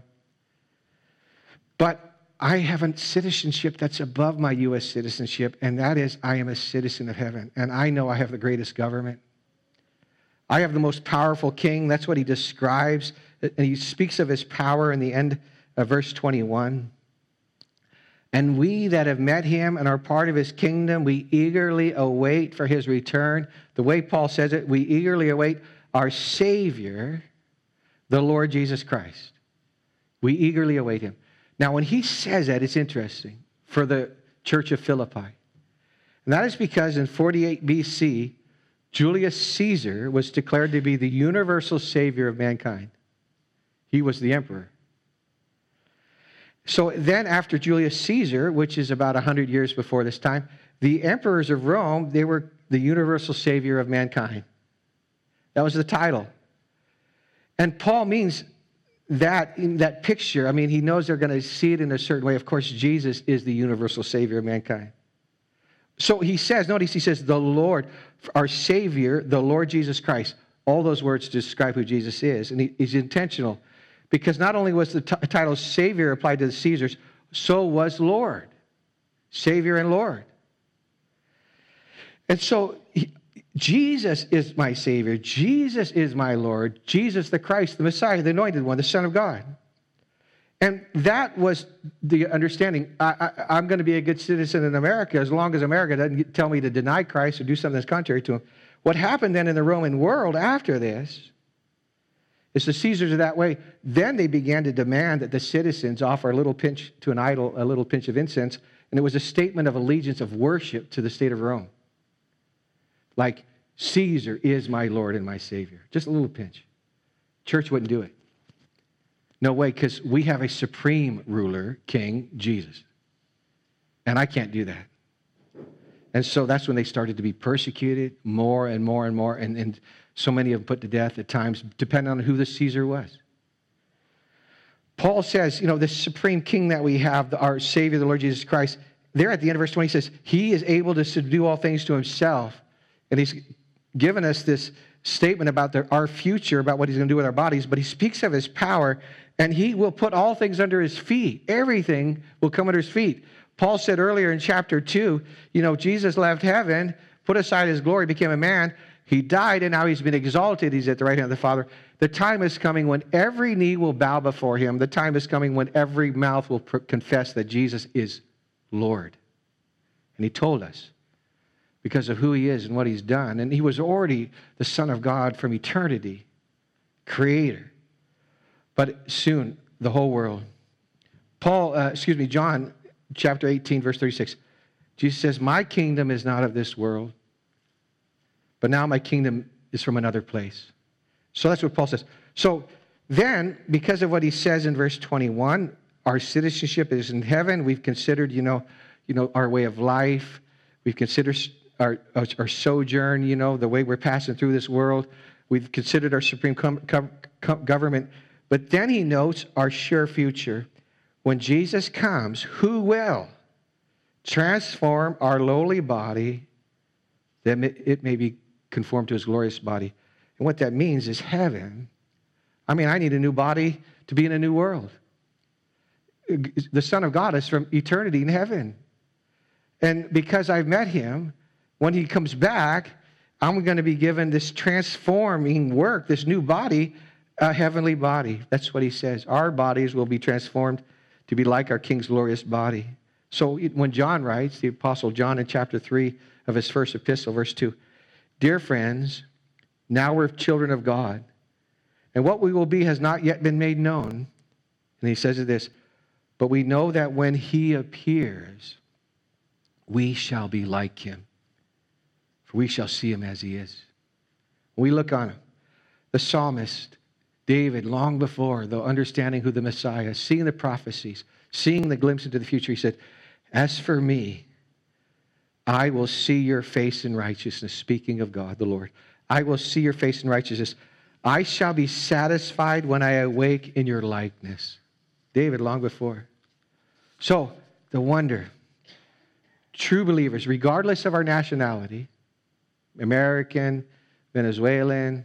But I have a citizenship that's above my U.S. citizenship, and that is I am a citizen of heaven, and I know I have the greatest government. I have the most powerful king. That's what he describes, and he speaks of his power in the end of verse 21. And we that have met him and are part of his kingdom, we eagerly await for his return. The way Paul says it, we eagerly await our Savior, the Lord Jesus Christ. We eagerly await him. Now, when he says that, it's interesting for the church of Philippi. And that is because in 48 BC, Julius Caesar was declared to be the universal savior of mankind. He was the emperor. So then after Julius Caesar, which is about 100 years before this time, the emperors of Rome, they were the universal savior of mankind. That was the title. And Paul means that in that picture, I mean, he knows they're going to see it in a certain way. Of course, Jesus is the universal savior of mankind. So he says, notice he says, the Lord, our Savior, the Lord Jesus Christ. All those words to describe who Jesus is. And he's intentional. Because not only was the title Savior applied to the Caesars, so was Lord. Savior and Lord. And so Jesus is my Savior. Jesus is my Lord. Jesus the Christ, the Messiah, the Anointed One, the Son of God. And that was the understanding. I'm going to be a good citizen in America as long as America doesn't tell me to deny Christ or do something that's contrary to him. What happened then in the Roman world after this is the Caesars are that way. Then they began to demand that the citizens offer a little pinch to an idol, a little pinch of incense, and it was a statement of allegiance, of worship to the state of Rome. Like, Caesar is my Lord and my Savior. Just a little pinch. Church wouldn't do it. No way, because we have a supreme ruler, King Jesus. And I can't do that. And so that's when they started to be persecuted more and more and more. And so many of them put to death at times, depending on who the Caesar was. Paul says, this supreme king that we have, our Savior, the Lord Jesus Christ, there at the end of verse 20, he says, he is able to subdue all things to himself. And he's given us this statement about our future, about what he's going to do with our bodies, but he speaks of his power, and he will put all things under his feet. Everything will come under his feet. Paul said earlier in chapter 2, Jesus left heaven, put aside his glory, became a man. He died, and now he's been exalted. He's at the right hand of the Father. The time is coming when every knee will bow before him. The time is coming when every mouth will confess that Jesus is Lord. And he told us because of who he is and what he's done. And he was already the Son of God from eternity, creator. But soon, the whole world. John chapter 18, verse 36. Jesus says, my kingdom is not of this world, but now my kingdom is from another place. So that's what Paul says. So then, because of what he says in verse 21, our citizenship is in heaven. We've considered, our way of life. We've considered our sojourn, the way we're passing through this world. We've considered our supreme government. But then he notes our sure future. When Jesus comes, who will transform our lowly body that it may be conformed to his glorious body. And what that means is heaven. I need a new body to be in a new world. The Son of God is from eternity in heaven. And because I've met him, when he comes back, I'm going to be given this transforming work, this new body, a heavenly body. That's what he says. Our bodies will be transformed to be like our King's glorious body. So when John writes, the Apostle John in chapter 3 of his first epistle, verse 2, dear friends, now we're children of God, and what we will be has not yet been made known. And he says this, but we know that when he appears, we shall be like him, for we shall see him as he is. When we look on him, the psalmist, David, long before the understanding who the Messiah is, seeing the prophecies, seeing the glimpse into the future, he said, as for me, I will see your face in righteousness. Speaking of God, the Lord. I will see your face in righteousness. I shall be satisfied when I awake in your likeness. David, long before. So, the wonder. True believers, regardless of our nationality, American, Venezuelan,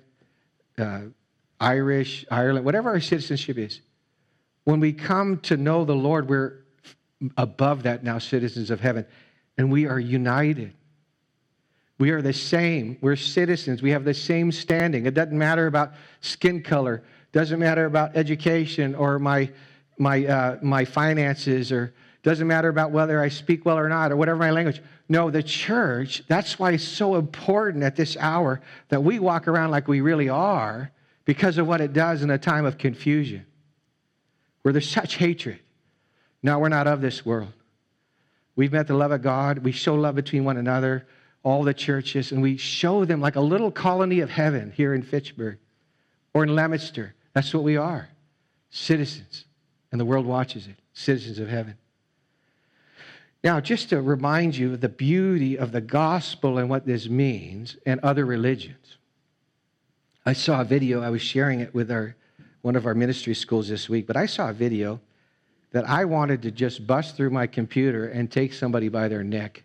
Irish, Ireland, whatever our citizenship is, when we come to know the Lord, we're above that now, citizens of heaven, and we are united. We are the same. We're citizens. We have the same standing. It doesn't matter about skin color. It doesn't matter about education or my finances or Doesn't matter about whether I speak well or not, or whatever my language. No, the church, that's why it's so important at this hour that we walk around like we really are, because of what it does in a time of confusion, where there's such hatred. No, we're not of this world. We've met the love of God. We show love between one another, all the churches, and we show them like a little colony of heaven here in Fitchburg or in Leominster. That's what we are, citizens, and the world watches it, citizens of heaven. Now, just to remind you of the beauty of the gospel and what this means and other religions. I saw a video, I was sharing it with one of our ministry schools this week, but I saw a video that I wanted to just bust through my computer and take somebody by their neck.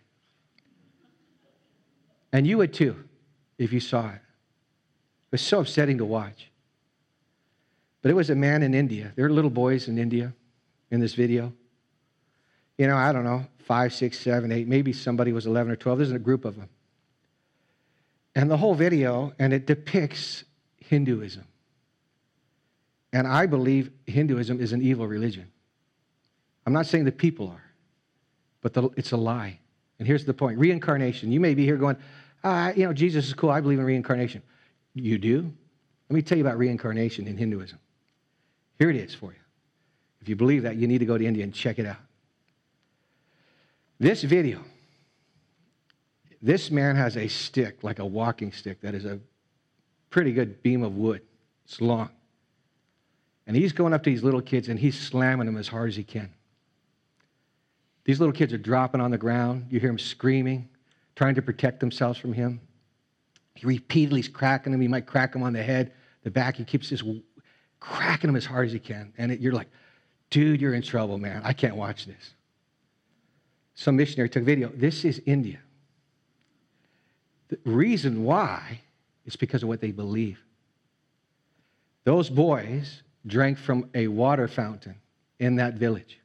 And you would too, if you saw it. It was so upsetting to watch. But it was a man in India. There are little boys in India in this video. You know, I don't know, 5, 6, 7, 8, maybe somebody was 11 or 12. There's a group of them. And the whole video, and it depicts Hinduism. And I believe Hinduism is an evil religion. I'm not saying the people are, but it's a lie. And here's the point. Reincarnation. You may be here going, Jesus is cool. I believe in reincarnation. You do? Let me tell you about reincarnation in Hinduism. Here it is for you. If you believe that, you need to go to India and check it out. This video, this man has a stick, like a walking stick, that is a pretty good beam of wood. It's long. And he's going up to these little kids, and he's slamming them as hard as he can. These little kids are dropping on the ground. You hear them screaming, trying to protect themselves from him. He repeatedly is cracking them. He might crack them on the head, the back. He keeps just cracking them as hard as he can. And you're like, dude, you're in trouble, man. I can't watch this. Some missionary took a video. This is India. The reason why is because of what they believe. Those boys drank from a water fountain in that village.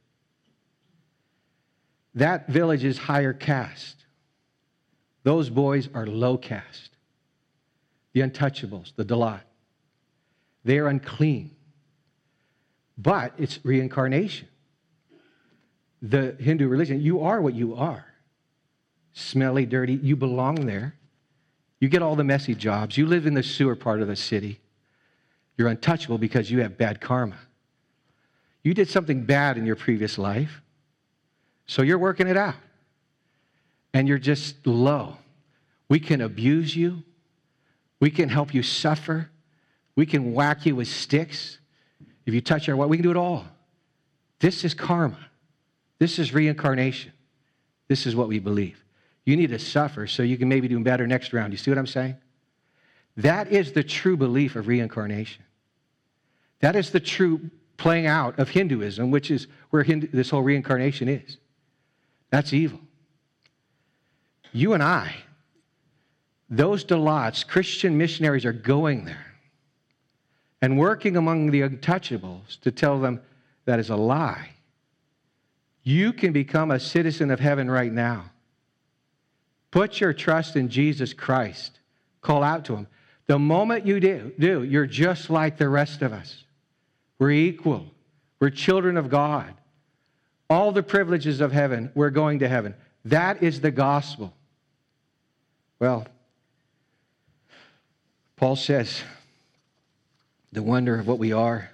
That village is higher caste. Those boys are low caste. The untouchables, the Dalit. They are unclean. But it's reincarnation. The Hindu religion, you are what you are. Smelly, dirty, you belong there. You get all the messy jobs. You live in the sewer part of the city. You're untouchable because you have bad karma. You did something bad in your previous life, so you're working it out. And you're just low. We can abuse you. We can help you suffer. We can whack you with sticks. If you touch our, we can do it all. This is karma. This is reincarnation. This is what we believe. You need to suffer so you can maybe do better next round. You see what I'm saying? That is the true belief of reincarnation. That is the true playing out of Hinduism, which is where this whole reincarnation is. That's evil. You and I, those Dalits, Christian missionaries are going there and working among the untouchables to tell them that is a lie. You can become a citizen of heaven right now. Put your trust in Jesus Christ. Call out to him. The moment you do, you're just like the rest of us. We're equal. We're children of God. All the privileges of heaven, we're going to heaven. That is the gospel. Well, Paul says, the wonder of what we are,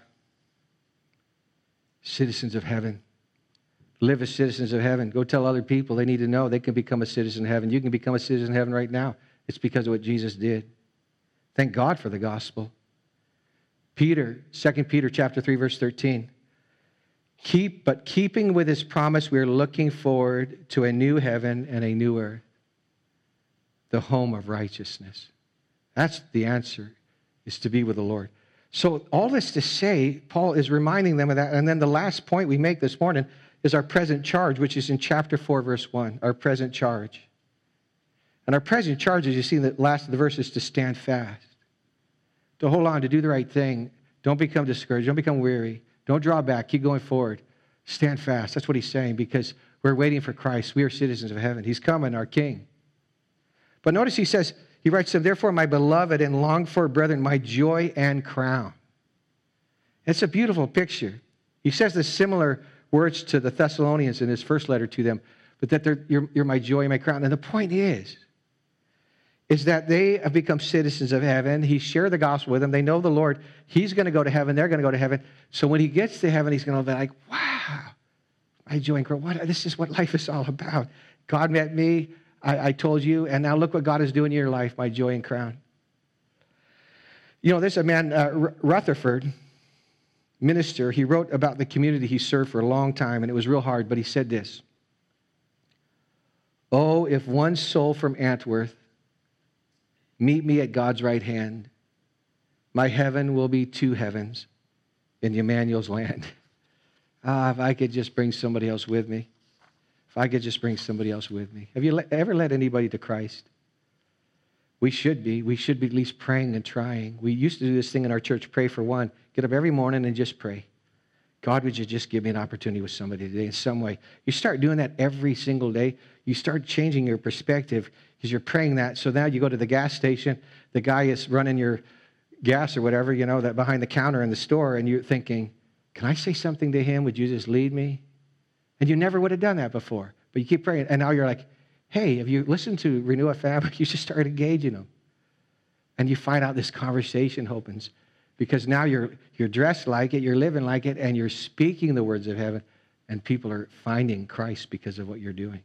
citizens of heaven. Live as citizens of heaven. Go tell other people they need to know they can become a citizen of heaven. You can become a citizen of heaven right now. It's because of what Jesus did. Thank God for the gospel. 2 Peter chapter 3, verse 13. Keeping with his promise, we are looking forward to a new heaven and a new earth, the home of righteousness. That's the answer, is to be with the Lord. So all this to say, Paul is reminding them of that. And then the last point we make this morning is our present charge, which is in chapter 4, verse 1, our present charge. And our present charge, as you see in the last of the verse, is to stand fast, to hold on, to do the right thing. Don't become discouraged. Don't become weary. Don't draw back. Keep going forward. Stand fast. That's what he's saying, because we're waiting for Christ. We are citizens of heaven. He's coming, our King. But notice he says, he writes to them, therefore, my beloved and longed for brethren, my joy and crown. It's a beautiful picture. He says this similar words to the Thessalonians in his first letter to them, but that you're my joy and my crown. And the point is that they have become citizens of heaven. He shared the gospel with them. They know the Lord. He's going to go to heaven. They're going to go to heaven. So when he gets to heaven, he's going to be like, wow, my joy and crown. This is what life is all about. God met me. I told you, and now look what God is doing in your life, my joy and crown. You know, there's a man, Rutherford, minister. He wrote about the community he served for a long time, and it was real hard, but he said this: "Oh, if one soul from Antwerp meet me at God's right hand, my heaven will be two heavens in Emmanuel's land." If I could just bring somebody else with me. If I could just bring somebody else with me. Have you ever led anybody to Christ? We should be. We should be at least praying and trying. We used to do this thing in our church, pray for one. Get up every morning and just pray. God, would you just give me an opportunity with somebody today in some way? You start doing that every single day. You start changing your perspective because you're praying that. So now you go to the gas station. The guy is running your gas or whatever, you know, that behind the counter in the store, and you're thinking, can I say something to him? Would you just lead me? And you never would have done that before. But you keep praying. And now you're like, hey, have you listened to Renew a Fabric? You just start engaging them. And you find out this conversation opens. Because now you're dressed like it, you're living like it, and you're speaking the words of heaven. And people are finding Christ because of what you're doing.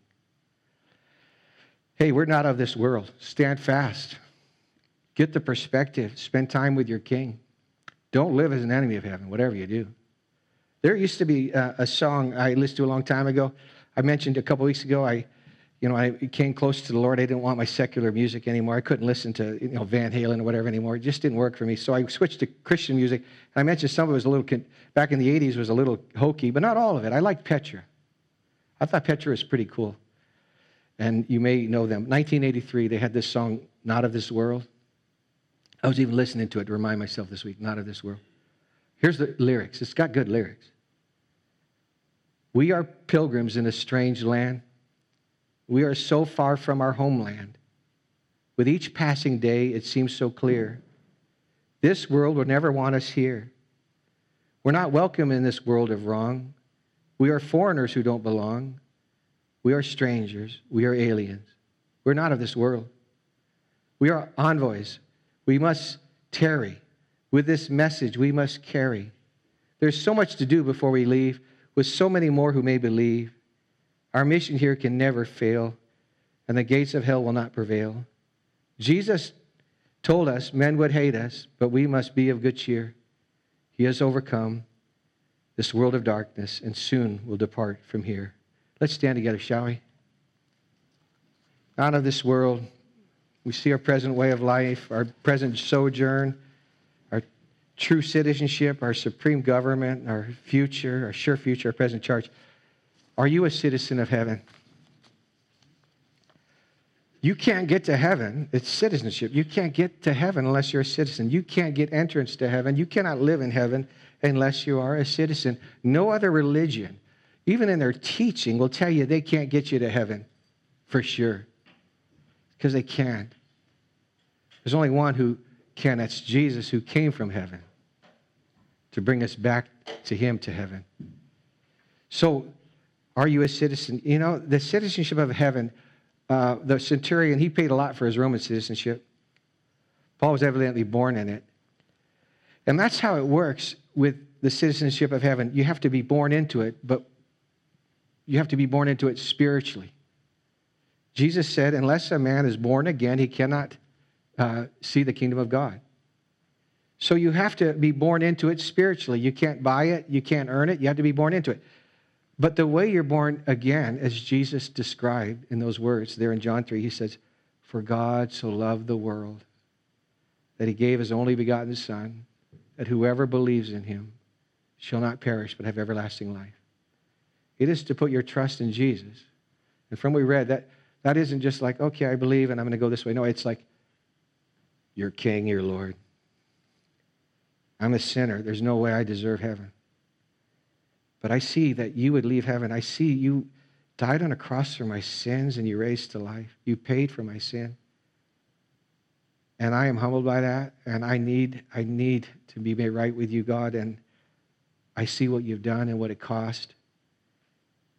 Hey, we're not of this world. Stand fast. Get the perspective. Spend time with your King. Don't live as an enemy of heaven, whatever you do. There used to be a song I listened to a long time ago. I mentioned a couple weeks ago, I came close to the Lord. I didn't want my secular music anymore. I couldn't listen to Van Halen or whatever anymore. It just didn't work for me. So I switched to Christian music. And I mentioned some of it was a little, back in the 80s, was a little hokey, but not all of it. I liked Petra. I thought Petra was pretty cool. And you may know them. 1983, they had this song, Not of This World. I was even listening to it to remind myself this week, Not of This World. Here's the lyrics. It's got good lyrics. We are pilgrims in a strange land. We are so far from our homeland. With each passing day, it seems so clear. This world will never want us here. We're not welcome in this world of wrong. We are foreigners who don't belong. We are strangers. We are aliens. We're not of this world. We are envoys. We must tarry. With this message, we must carry. There's so much to do before we leave, with so many more who may believe. Our mission here can never fail, and the gates of hell will not prevail. Jesus told us men would hate us, but we must be of good cheer. He has overcome this world of darkness, and soon will depart from here. Let's stand together, shall we? Out of this world, we see our present way of life, our present sojourn, our true citizenship, our supreme government, our future, our sure future, our present charge. Are you a citizen of heaven? You can't get to heaven. It's citizenship. You can't get to heaven unless you're a citizen. You can't get entrance to heaven. You cannot live in heaven unless you are a citizen. No other religion, even in their teaching, will tell you they can't get you to heaven for sure, because they can't. There's only one who can. That's Jesus, who came from heaven to bring us back to him, to heaven. So, are you a citizen? You know, the citizenship of heaven, the centurion, he paid a lot for his Roman citizenship. Paul was evidently born in it. And that's how it works with the citizenship of heaven. You have to be born into it, but you have to be born into it spiritually. Jesus said, unless a man is born again, he cannot see the kingdom of God. So you have to be born into it spiritually. You can't buy it. You can't earn it. You have to be born into it. But the way you're born again, as Jesus described in those words there in John 3, he says, for God so loved the world that he gave his only begotten Son, that whoever believes in him shall not perish but have everlasting life. It is to put your trust in Jesus. And from what we read, that isn't just like, okay, I believe and I'm going to go this way. No, it's like, you're King, you're Lord. I'm a sinner. There's no way I deserve heaven. But I see that you would leave heaven. I see you died on a cross for my sins and you raised to life. You paid for my sin. And I am humbled by that. And I need to be made right with you, God. And I see what you've done and what it cost.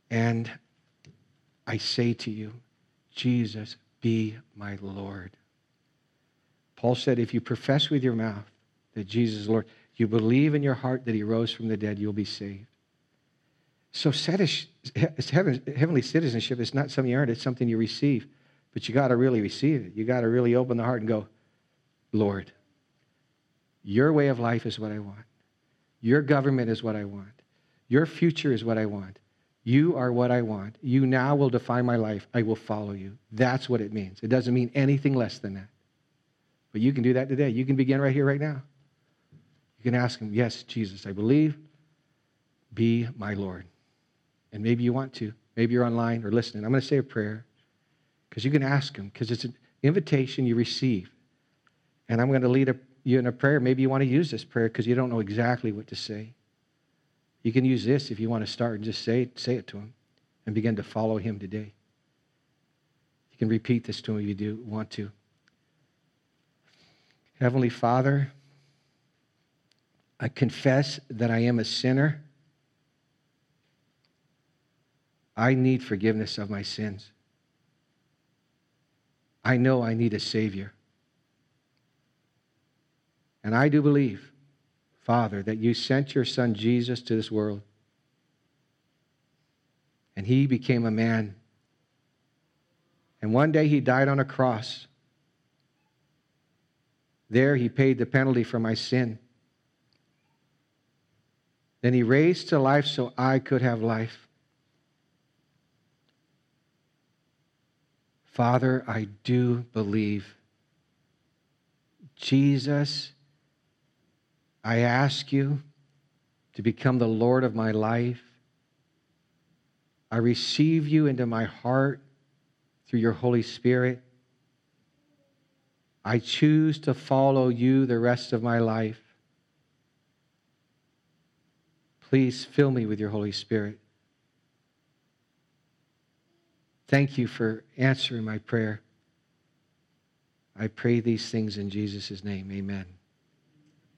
And I say to you, Jesus, be my Lord. Paul said, if you profess with your mouth that Jesus is Lord, you believe in your heart that he rose from the dead, you'll be saved. So heavenly citizenship is not something you earn, it's something you receive. But you got to really receive it. You got to really open the heart and go, Lord, your way of life is what I want. Your government is what I want. Your future is what I want. You are what I want. You now will define my life. I will follow you. That's what it means. It doesn't mean anything less than that. But you can do that today. You can begin right here, right now. You can ask him, yes, Jesus, I believe. Be my Lord. And maybe you want to. Maybe you're online or listening. I'm going to say a prayer because you can ask him because it's an invitation you receive. And I'm going to lead you in a prayer. Maybe you want to use this prayer because you don't know exactly what to say. You can use this if you want to start and just say it to him and begin to follow him today. You can repeat this to him if you do want to. Heavenly Father, I confess that I am a sinner. I need forgiveness of my sins. I know I need a Savior. And I do believe, Father, that you sent your Son Jesus to this world. And he became a man. And one day he died on a cross. There he paid the penalty for my sin. Then he raised to life so I could have life. Father, I do believe. Jesus, I ask you to become the Lord of my life. I receive you into my heart through your Holy Spirit. I choose to follow you the rest of my life. Please fill me with your Holy Spirit. Thank you for answering my prayer. I pray these things in Jesus' name. Amen.